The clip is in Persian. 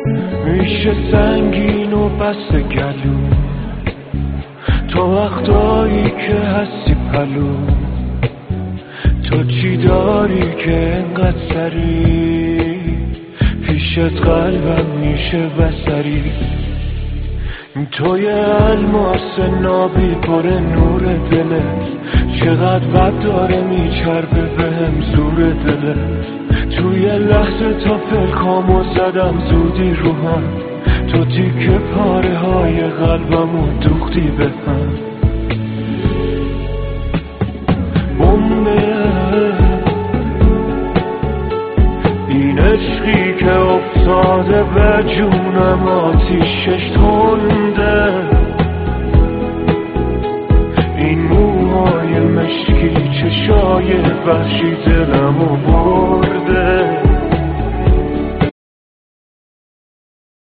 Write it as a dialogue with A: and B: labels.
A: میشه سنگین و بست گلو تا وقتایی که هستی پلو. تو چی داری که انقدر سری پیشت قلبم میشه بسری. توی الماس نابی پر نور دلت، چقدر بد داره میچربه بهم زور دلت. توی لحظه تا پلکامو زدم زودی رو هم، تو تیکه پاره های قلبمو دوختی به هم. بمبه این عشقی که افتاده به جونم آتیشش تنده، این موهای مشکی چشای وحشی دلمو برده.